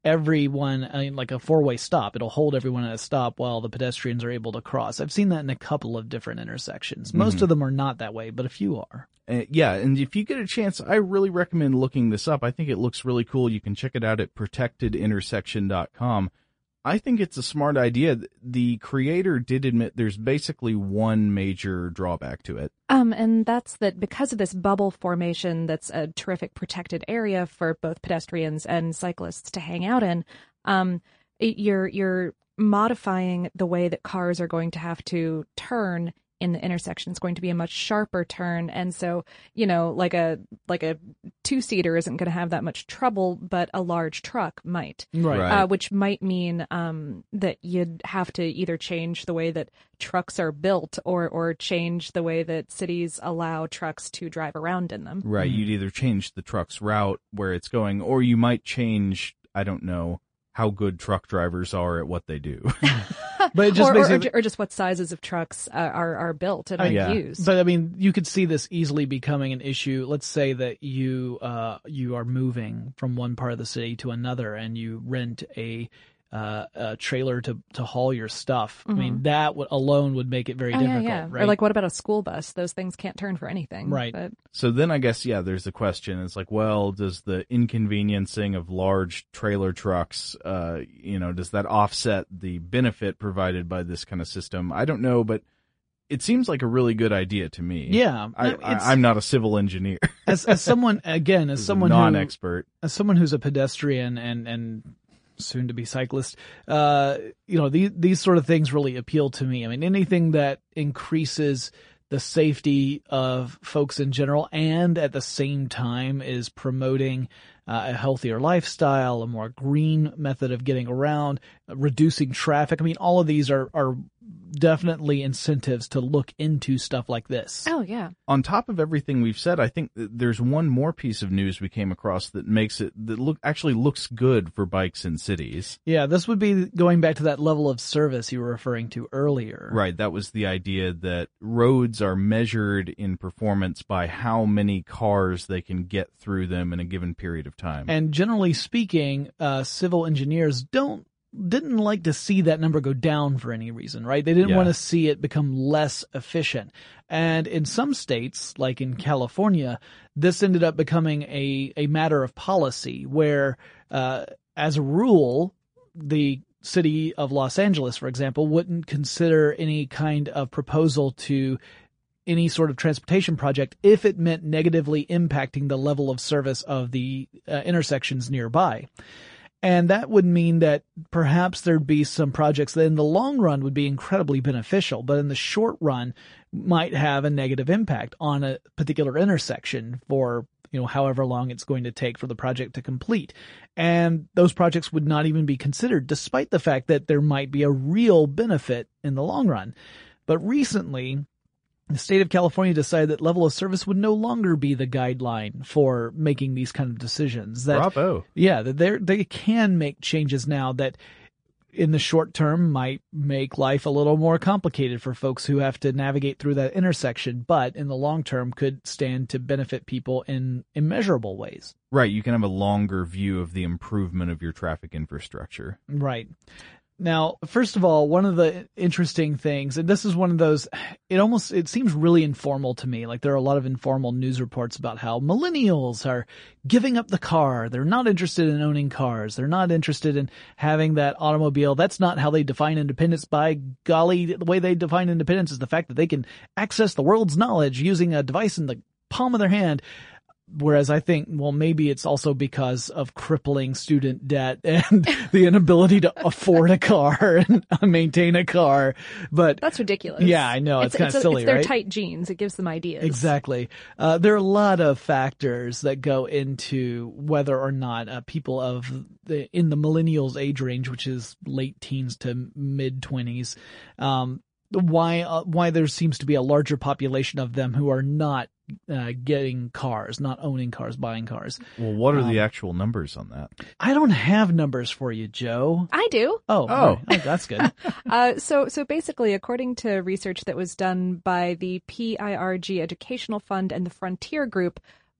everyone, I mean, like a four-way stop. It'll hold everyone at a stop while the pedestrians are able to cross. I've seen that in a couple of different intersections. Most Mm-hmm. of them are not that way, but a few are. Uh, yeah, and if you get a chance, I really recommend looking this up. I think it looks really cool. You can check it out at protected intersection dot com. I think it's a smart idea. The creator did admit there's basically one major drawback to it. Um, and that's that because of this bubble formation that's a terrific protected area for both pedestrians and cyclists to hang out in, um, it, you're you're modifying the way that cars are going to have to turn in the intersection. It's going to be a much sharper turn, and so, you know, like a like a two-seater isn't going to have that much trouble, but a large truck might. Right. Right. Uh, which might mean um, that you'd have to either change the way that trucks are built or or change the way that cities allow trucks to drive around in them. Right. Mhm. You'd either change the truck's route where it's going, or you might change, I don't know, how good truck drivers are at what they do. But it just or, makes or, it, or, or just what sizes of trucks uh, are are built and Uh, are yeah. used. But I mean, you could see this easily becoming an issue. Let's say that you uh you are moving from one part of the city to another, and you rent a uh, a trailer to to haul your stuff. I mean, that w- alone would make it very oh yeah, difficult, yeah. right? Or like, what about a school bus? Those things can't turn for anything. Right. But So then I guess, yeah, there's the question. It's like, well, does the inconveniencing of large trailer trucks, uh, you know, does that offset the benefit provided by this kind of system? I don't know, but it seems like a really good idea to me. yeah, I, it's- I, I'm not a civil engineer. as as someone again as As a someone who non-expert. as someone who's a pedestrian and and soon to be cyclist, uh, you know, these these sort of things really appeal to me. I mean, anything that increases the safety of folks in general and at the same time is promoting uh, a healthier lifestyle, a more green method of getting around, uh, reducing traffic. I mean, all of these are are definitely incentives to look into stuff like this. oh yeah. On top of everything we've said, I think that there's one more piece of news we came across that makes it, that look, actually looks good for bikes in cities. Yeah, this would be going back to that level of service you were referring to earlier. Right. That was the idea that roads are measured in performance by how many cars they can get through them in a given period of time. And generally speaking, uh, civil engineers don't didn't like to see that number go down for any reason, right? They didn't Yeah. want to see it become less efficient. And in some states, like in California, this ended up becoming a, a matter of policy where, uh, as a rule, the city of Los Angeles, for example, wouldn't consider any kind of proposal to any sort of transportation project if it meant negatively impacting the level of service of the uh, intersections nearby. And that would mean that perhaps there'd be some projects that in the long run would be incredibly beneficial, but in the short run might have a negative impact on a particular intersection for, you know, however long it's going to take for the project to complete. And those projects would not even be considered, despite the fact that there might be a real benefit in the long run. But recently, the state of California decided that level of service would no longer be the guideline for making these kind of decisions. That, Bravo. yeah, that they they can make changes now that in the short term might make life a little more complicated for folks who have to navigate through that intersection, but in the long term could stand to benefit people in immeasurable ways. Right. You can have a longer view of the improvement of your traffic infrastructure. Right. Now, first of all, one of the interesting things, and this is one of those, it almost, it seems really informal to me. Like there are a lot of informal news reports about how millennials are giving up the car. They're not interested in owning cars. They're not interested in having that automobile. That's not how they define independence. By golly, the way they define independence is the fact that they can access the world's knowledge using a device in the palm of their hand. Whereas I think, well, maybe it's also because of crippling student debt and the inability to afford a car and maintain a car. But That's ridiculous. Yeah, I know. It's, kind of a- silly, It's their right? tight genes. It gives them ideas. Exactly. Uh, there are a lot of factors that go into whether or not uh, people of the, in the millennials age range, which is late teens to mid twenties, um, why, uh, why there seems to be a larger population of them who are not uh, getting cars, not owning cars, buying cars. Well, what are Um, the actual numbers on that? I don't have numbers for you, Joe. I do. Oh, Oh. all right. Oh, that's good. Uh, so, so basically, according to research that was done by the P I R G Educational Fund and the Frontier Group,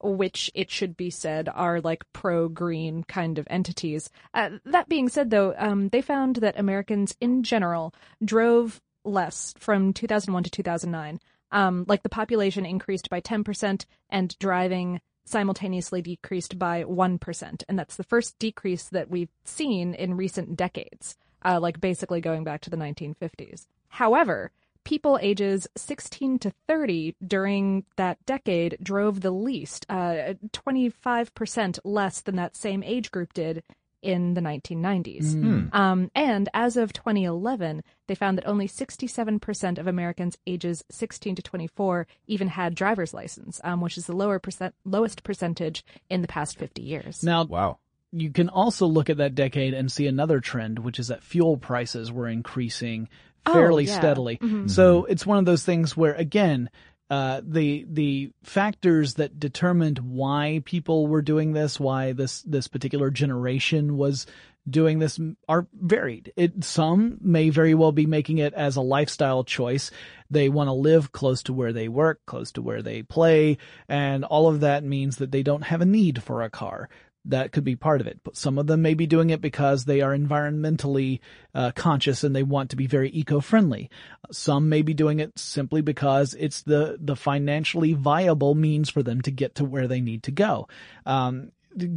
which it should be said are like pro-green kind of entities. Uh, that being said, though, um, they found that Americans in general drove less from two thousand one to two thousand nine. Um, like the population increased by ten percent and driving simultaneously decreased by one percent. And that's the first decrease that we've seen in recent decades, uh, like basically going back to the nineteen fifties. However, people ages sixteen to thirty during that decade drove the least, uh, twenty-five percent less than that same age group did in the nineteen nineties. Mm. Um, and as of twenty eleven, they found that only sixty-seven percent of Americans ages sixteen to twenty-four even had driver's license, um, which is the lower percent, lowest percentage in the past fifty years. Now, Wow. you can also look at that decade and see another trend, which is that fuel prices were increasing fairly Oh, yeah. steadily. Mhm. So it's one of those things where, again, uh, the the factors that determined why people were doing this, why this this particular generation was doing this, are varied. It some may very well be making it as a lifestyle choice. They want to live close to where they work, close to where they play, and all of that means that they don't have a need for a car. That could be part of it. But some of them may be doing it because they are environmentally uh, conscious and they want to be very eco-friendly. Some may be doing it simply because it's the, the financially viable means for them to get to where they need to go. Um,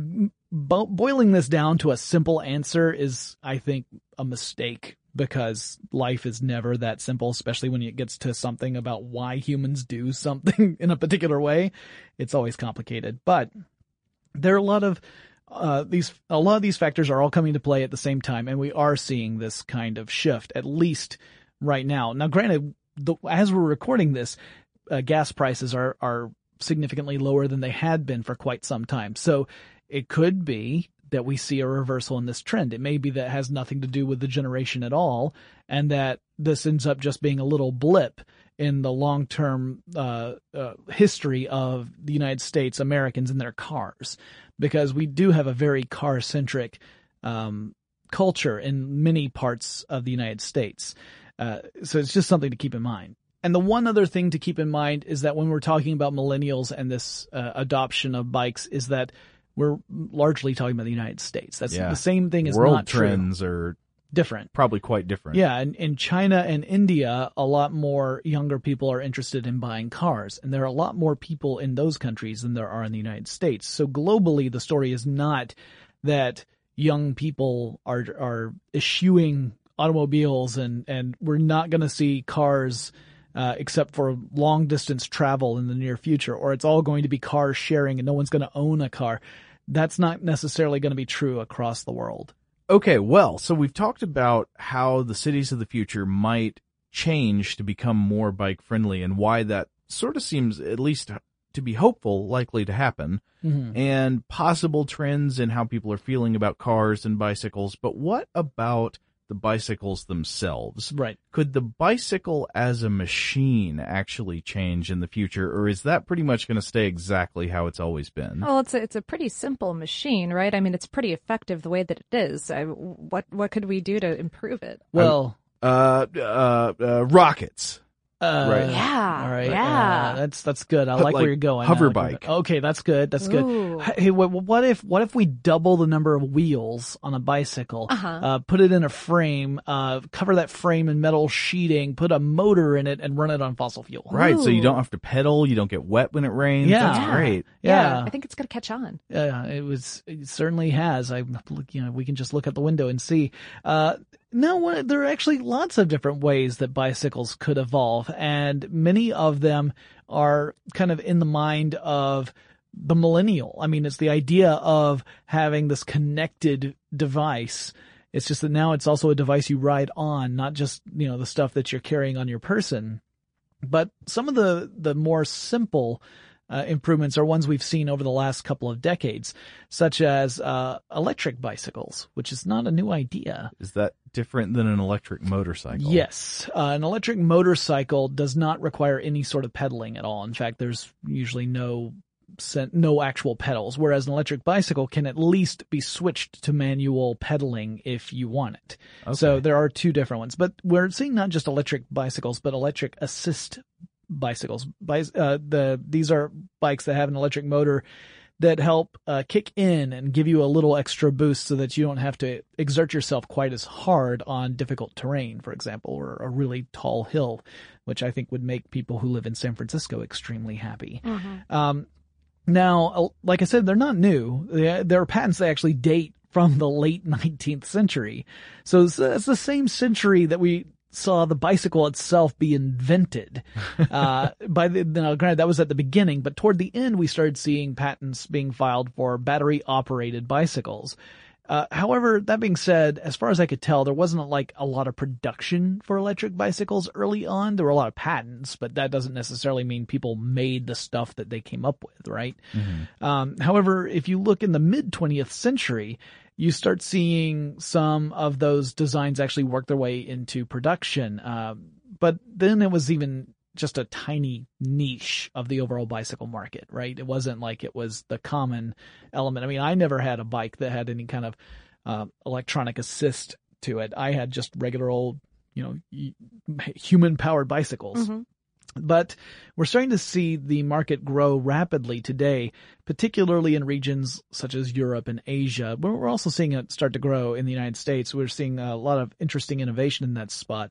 bo- boiling this down to a simple answer is, I think, a mistake, because life is never that simple, especially when it gets to something about why humans do something in a particular way. It's always complicated. But there are a lot of uh, these, a lot of these factors are all coming to play at the same time, and we are seeing this kind of shift, at least right now. Now, granted, the, as we're recording this, uh, gas prices are, are significantly lower than they had been for quite some time. So it could be that we see a reversal in this trend. It may be that it has nothing to do with the generation at all, and that this ends up just being a little blip in the long-term uh, uh, history of the United States, Americans and their cars, because we do have a very car-centric um, culture in many parts of the United States. Uh, so it's just something to keep in mind. And the one other thing to keep in mind is that when we're talking about millennials and this uh, adoption of bikes, is that we're largely talking about the United States. That's Yeah. the same thing is World not true. trends are Different. probably quite different. Yeah, and in China and India, a lot more younger people are interested in buying cars, and there are a lot more people in those countries than there are in the United States. So globally, the story is not that young people are are eschewing automobiles, and and we're not going to see cars uh, except for long distance travel in the near future, or it's all going to be car sharing and no one's going to own a car. That's not necessarily going to be true across the world. Okay, well, so we've talked about how the cities of the future might change to become more bike friendly and why that sort of seems, at least to be hopeful, likely to happen, Mm-hmm. and possible trends in how people are feeling about cars and bicycles. But what about the bicycles themselves? Right. Could the bicycle as a machine actually change in the future, or is that pretty much going to stay exactly how it's always been? Well, it's a, it's a pretty simple machine, right? I mean, it's pretty effective the way that it is. I, what what could we do to improve it? Well, Uh, uh, uh rockets. uh, Right. Yeah, All right. yeah. Uh, that's that's good. I But like, like where you're going. hover I like where bike. you're- Okay, that's good. That's good. Ooh. Hey, what, what if what if we double the number of wheels on a bicycle? Uh-huh. Uh, put it in a frame. Uh, cover that frame in metal sheeting. Put a motor in it and run it on fossil fuel. Right, so you Ooh. don't have to pedal, you don't get wet when it rains. Yeah. That's great. Yeah. I think it's going to catch on. Yeah, it was. It certainly has. I, you know, we can just look out the window and see. Uh, no, what- there are actually lots of different ways that bicycles could evolve, and many of them are kind of in the mind of the millennial. I mean, it's the idea of having this connected device. It's just that now it's also a device you ride on, not just, you know, the stuff that you're carrying on your person. But some of the, the more simple Uh, improvements are ones we've seen over the last couple of decades, such as uh, electric bicycles, which is not a new idea. Is that different than an electric motorcycle? Yes, uh, an electric motorcycle does not require any sort of pedaling at all. In fact, there's usually no no actual pedals, whereas an electric bicycle can at least be switched to manual pedaling if you want it. Okay. So there are two different ones, but we're seeing not just electric bicycles, but electric assist bicycles. Bi- uh, the these are bikes that have an electric motor that help uh, kick in and give you a little extra boost so that you don't have to exert yourself quite as hard on difficult terrain, for example, or a really tall hill, which I think would make people who live in San Francisco extremely happy. Mm-hmm. Um, now, like I said, they're not new. There are patents that actually date from the late nineteenth century. So it's, it's the same century that we saw the bicycle itself be invented. Uh, by the, now, granted, that was at the beginning, but toward the end, we started seeing patents being filed for battery-operated bicycles. Uh, however, that being said, as far as I could tell, there wasn't like a lot of production for electric bicycles early on. There were a lot of patents, but that doesn't necessarily mean people made the stuff that they came up with, right? Mm-hmm. Um, however, if you look in the mid-twentieth century, you start seeing some of those designs actually work their way into production. Uh, but then it was even just a tiny niche of the overall bicycle market, right? It wasn't like it was the common element. I mean, I never had a bike that had any kind of uh, electronic assist to it. I had just regular old, you know, human-powered bicycles. Mm-hmm. But we're starting to see the market grow rapidly today, particularly in regions such as Europe and Asia. But we're also seeing it start to grow in the United States. We're seeing a lot of interesting innovation in that spot.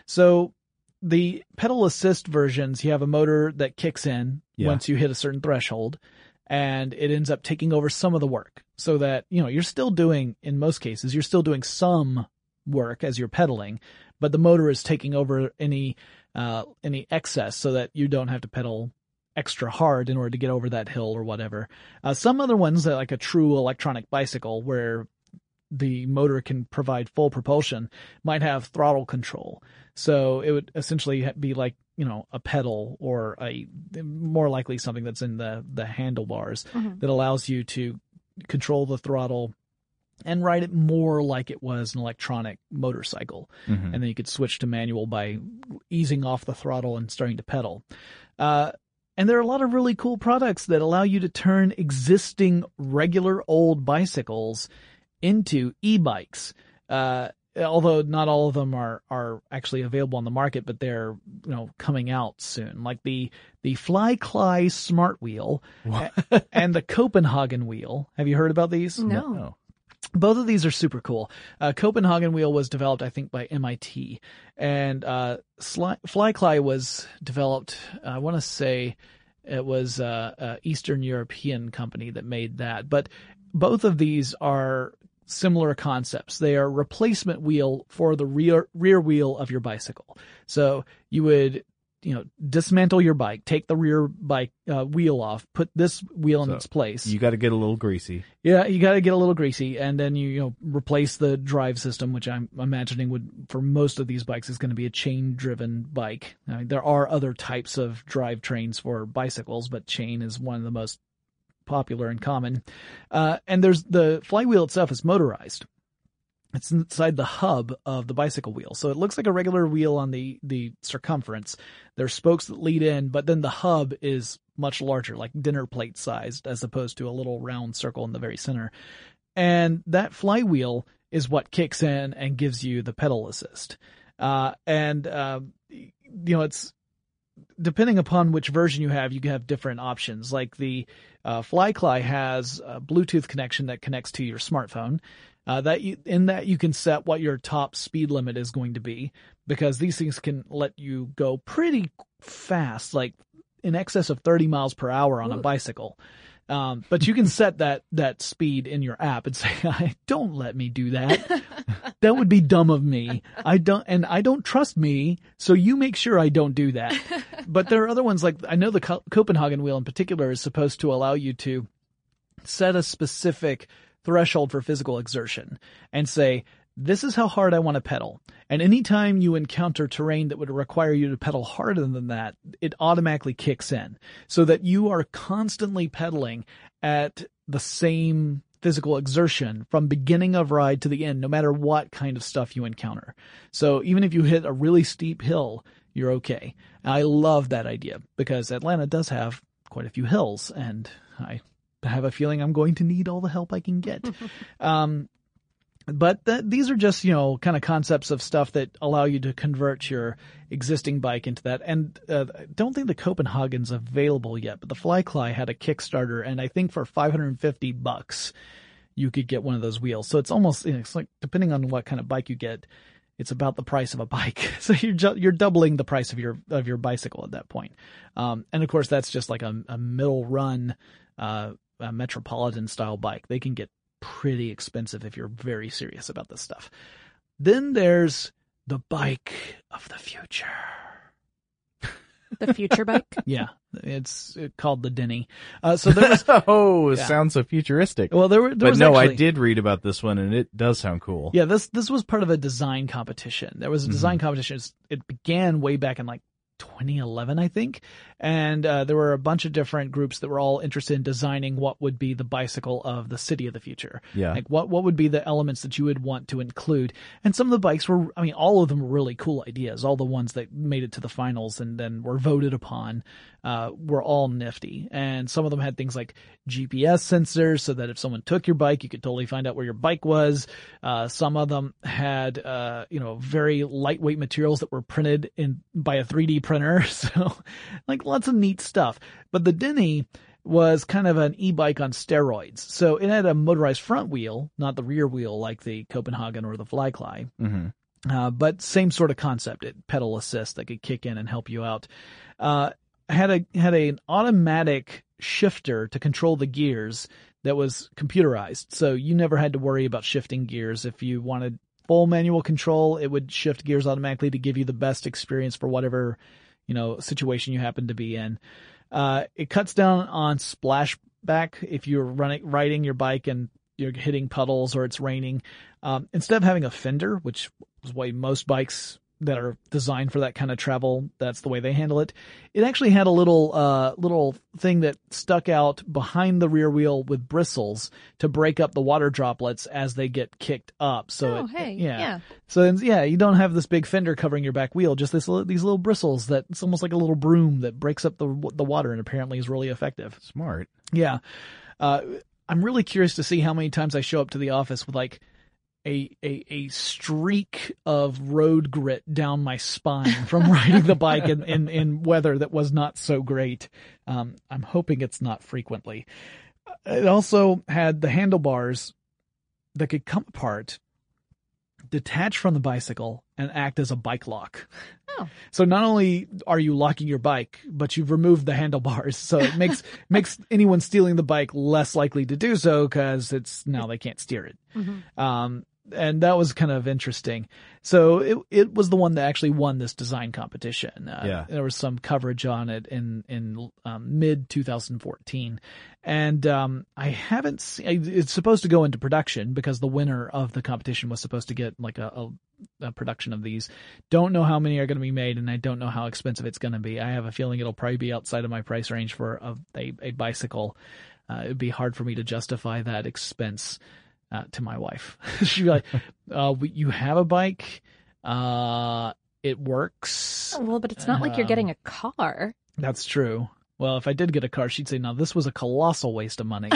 So the pedal assist versions, you have a motor that kicks in yeah. once you hit a certain threshold, and it ends up taking over some of the work so that, you know, you're still doing, in most cases, you're still doing some work as you're pedaling, but the motor is taking over any uh, any excess so that you don't have to pedal extra hard in order to get over that hill or whatever. Uh, some other ones, like a true electronic bicycle where the motor can provide full propulsion, might have throttle control. So it would essentially be like, you know, a pedal or a more likely something that's in the, the handlebars mm-hmm. that allows you to control the throttle and ride it more like it was an electronic motorcycle. Mm-hmm. And then you could switch to manual by easing off the throttle and starting to pedal. Uh, and there are a lot of really cool products that allow you to turn existing regular old bicycles into e-bikes. Uh, although not all of them are, are actually available on the market, but they're, you know, coming out soon. Like the, the FlyCly Smart Wheel and the Copenhagen Wheel. Have you heard about these? No. no. Both of these are super cool. Uh, Copenhagen Wheel was developed, I think, by M I T, and uh, Sly, FlyCly was developed, I want to say it was uh, an Eastern European company that made that. But both of these are similar concepts. They are replacement wheel for the rear rear wheel of your bicycle. So you would, you know, dismantle your bike, take the rear bike uh, wheel off, put this wheel so in its place. You got to get a little greasy. Yeah, you got to get a little greasy, and then you, you know, replace the drive system, which I'm imagining would, for most of these bikes, is going to be a chain-driven bike. I mean, there are other types of drive trains for bicycles, but chain is one of the most popular and common. Uh, and there's the flywheel itself is motorized. It's inside the hub of the bicycle wheel. So it looks like a regular wheel on the, the circumference. There's spokes that lead in, but then the hub is much larger, like dinner plate sized, as opposed to a little round circle in the very center. And that flywheel is what kicks in and gives you the pedal assist. Uh, and, uh, you know, it's, depending upon which version you have, you can have different options. Like the uh, FlyCly has a Bluetooth connection that connects to your smartphone. Uh, that you, in that you can set what your top speed limit is going to be, because these things can let you go pretty fast, like in excess of thirty miles per hour on a bicycle. Um, but you can set that, that speed in your app and say, I don't let me do that. That would be dumb of me. I don't, and I don't trust me. So you make sure I don't do that. But there are other ones, like I know the Co- Copenhagen wheel in particular is supposed to allow you to set a specific threshold for physical exertion and say, this is how hard I want to pedal. And anytime you encounter terrain that would require you to pedal harder than that, it automatically kicks in so that you are constantly pedaling at the same physical exertion from beginning of ride to the end, no matter what kind of stuff you encounter. So even if you hit a really steep hill, you're okay. I love that idea because Atlanta does have quite a few hills, and I I have a feeling I'm going to need all the help I can get. um, But th- these are just, you know, kind of concepts of stuff that allow you to convert your existing bike into that. And uh, I don't think the Copenhagen's available yet, but the Flycly had a Kickstarter, and I think for five hundred fifty bucks, you could get one of those wheels. So it's almost, you know, it's like, depending on what kind of bike you get, it's about the price of a bike. So you're ju- you're doubling the price of your of your bicycle at that point. Um, and of course, that's just like a, a middle run, uh, a Metropolitan style bike. They can get pretty expensive if you're very serious about this stuff. Then there's the bike of the future. The future bike? Yeah, it's called the Denny. Uh, so there was, oh, it yeah. sounds so futuristic. Well, there were, there but was no, actually, I did read about this one, and it does sound cool. Yeah, this this was part of a design competition. There was a design mm-hmm. competition. It began way back in like twenty eleven, I think. And uh, there were a bunch of different groups that were all interested in designing what would be the bicycle of the city of the future. Yeah. Like what, what would be the elements that you would want to include. And some of the bikes were, I mean, all of them were really cool ideas. All the ones that made it to the finals and then were voted upon uh, were all nifty. And some of them had things like G P S sensors so that if someone took your bike, you could totally find out where your bike was. Uh, some of them had, uh, you know, very lightweight materials that were printed in by a three D printer. So like lots of neat stuff. But the Denny was kind of an e-bike on steroids. So it had a motorized front wheel, not the rear wheel like the Copenhagen or the Flycly. Mm-hmm. Uh, but same sort of concept. It pedal assist that could kick in and help you out. Uh, had a, had an automatic shifter to control the gears that was computerized. So you never had to worry about shifting gears. If you wanted full manual control, it would shift gears automatically to give you the best experience for whatever, you know, situation you happen to be in. Uh, it cuts down on splashback if you're running, riding your bike and you're hitting puddles or it's raining. Um, instead of having a fender, which is why most bikes that are designed for that kind of travel, that's the way they handle it. It actually had a little, uh, little thing that stuck out behind the rear wheel with bristles to break up the water droplets as they get kicked up. So, oh, it, hey, yeah. yeah. So then, yeah, you don't have this big fender covering your back wheel, just this, these little bristles that it's almost like a little broom that breaks up the, the water and apparently is really effective. Smart. Yeah. Uh, I'm really curious to see how many times I show up to the office with like, A, a a streak of road grit down my spine from riding the bike in, in, in weather that was not so great. Um, I'm hoping it's not frequently. It also had the handlebars that could come apart, detach from the bicycle, and act as a bike lock. Oh. So not only are you locking your bike, but you've removed the handlebars. So it makes makes anyone stealing the bike less likely to do so because it's now they can't steer it. Mm-hmm. Um, and that was kind of interesting. So it it was the one that actually won this design competition. Uh, yeah. There was some coverage on it in in um, mid twenty fourteen, and um, I haven't seen. It's supposed to go into production because the winner of the competition was supposed to get like a, a, a production of these. Don't know how many are going to be made, and I don't know how expensive it's going to be. I have a feeling it'll probably be outside of my price range for a a, a bicycle. Uh, it'd be hard for me to justify that expense. Uh, to my wife. She'd be like, uh, we, you have a bike. Uh, it works. Oh, well, but it's not um, like you're getting a car. That's true. Well, if I did get a car, she'd say, no, this was a colossal waste of money.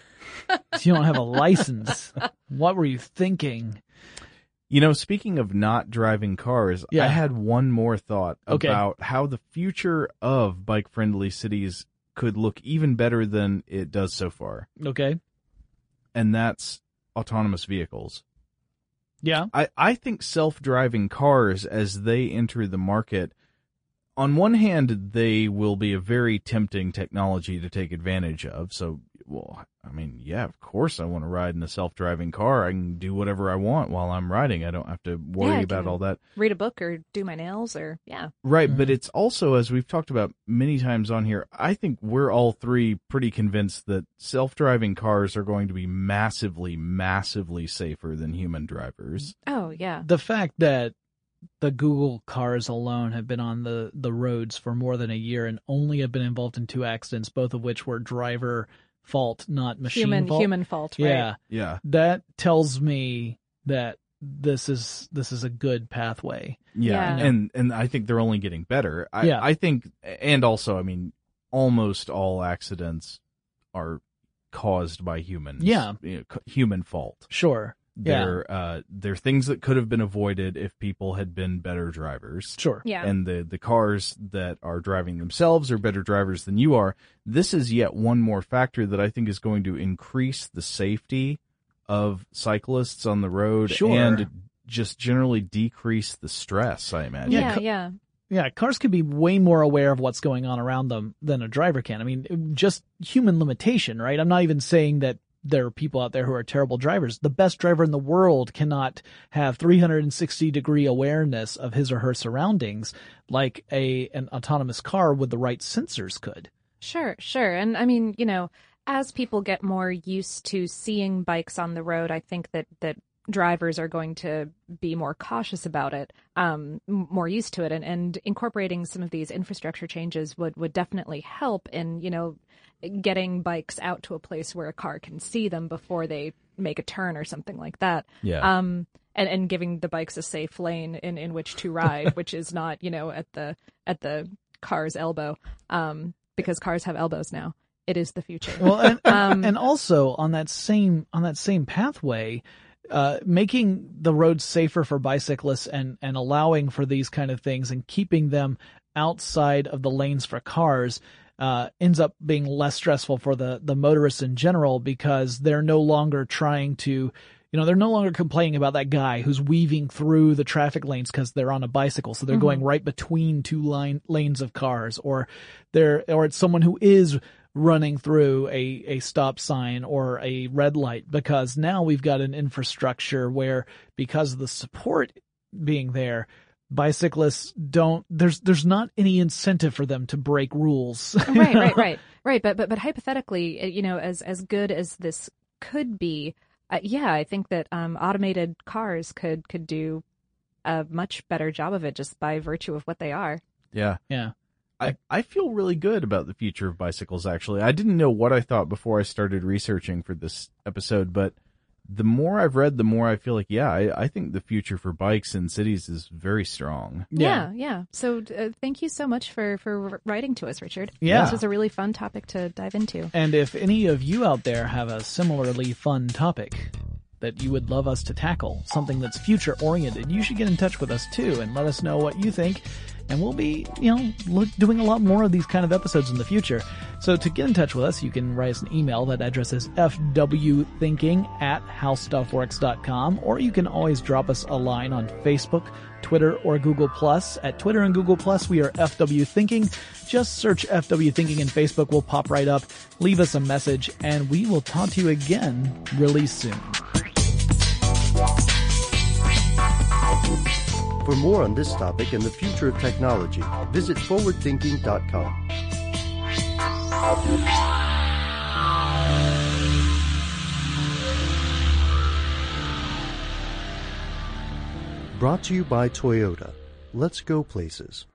You don't have a license. What were you thinking? You know, speaking of not driving cars, yeah. I had one more thought okay. about how the future of bike-friendly cities could look even better than it does so far. Okay. And that's autonomous vehicles. Yeah. I, I think self-driving cars, as they enter the market, on one hand, they will be a very tempting technology to take advantage of. So, well, I mean, yeah, of course I want to ride in a self-driving car. I can do whatever I want while I'm riding. I don't have to worry yeah, about all that. Read a book or do my nails or, yeah. Right, Mm-hmm. but it's also, as we've talked about many times on here, I think we're all three pretty convinced that self-driving cars are going to be massively, massively safer than human drivers. Oh, yeah. The fact that the Google cars alone have been on the, the roads for more than a year and only have been involved in two accidents, both of which were driver fault, not machine human, fault. Human fault, right? Yeah. Yeah. That tells me that this is this is a good pathway. Yeah. Yeah. And and I think they're only getting better. I, Yeah. I think, and also, I mean, almost all accidents are caused by humans. Yeah. You know, c- human fault. Sure. They're uh, they're things that could have been avoided if people had been better drivers. Sure. Yeah. And the, the cars that are driving themselves are better drivers than you are. This is yet one more factor that I think is going to increase the safety of cyclists on the road Sure. and just generally decrease the stress, I imagine. Yeah, Yeah, co- yeah. Yeah, cars can be way more aware of what's going on around them than a driver can. I mean, just human limitation, right? I'm not even saying that there are people out there who are terrible drivers. The best driver in the world cannot have three hundred sixty degree awareness of his or her surroundings like a an autonomous car with the right sensors could. Sure, sure. And I mean, you know, as people get more used to seeing bikes on the road, I think that, that drivers are going to be more cautious about it, um, m- more used to it. And, and incorporating some of these infrastructure changes would, would definitely help in, you know, getting bikes out to a place where a car can see them before they make a turn or something like that. Yeah. Um, and, and giving the bikes a safe lane in, in which to ride, which is not, you know, at the, at the car's elbow, um, because cars have elbows now. It is the future. Well, and, Um, and also on that same on that same pathway, uh, making the roads safer for bicyclists and and allowing for these kind of things and keeping them outside of the lanes for cars uh, ends up being less stressful for the the motorists in general because they're no longer trying to. You know, they're no longer complaining about that guy who's weaving through the traffic lanes because they're on a bicycle. So they're Mhm. going right between two line lanes of cars, or they're, or it's someone who is running through a, a stop sign or a red light, because now we've got an infrastructure where, because of the support being there, bicyclists don't, there's, there's not any incentive for them to break rules. right, right, right, right. But, but, but hypothetically, you know, as, as good as this could be, Uh, yeah, I think that um, automated cars could could do a much better job of it just by virtue of what they are. Yeah. Yeah. I, I feel really good about the future of bicycles, actually. I didn't know what I thought before I started researching for this episode, but the more I've read, the more I feel like, yeah, I, I think the future for bikes in cities is very strong. Yeah, yeah. yeah. So uh, thank you so much for, for writing to us, Richard. Yeah. This was a really fun topic to dive into. And if any of you out there have a similarly fun topic that you would love us to tackle, something that's future oriented, you should get in touch with us too and let us know what you think. And we'll be, you know, look, doing a lot more of these kind of episodes in the future. So to get in touch with us, you can write us an email. That address is f w thinking at how stuff works dot com, or you can always drop us a line on Facebook, Twitter, or Google Plus. At Twitter and Google Plus, we are F W Thinking. Just search F W Thinking in Facebook. We'll pop right up. Leave us a message, and we will talk to you again really soon. For more on this topic and the future of technology, visit forward thinking dot com. Brought to you by Toyota. Let's go places.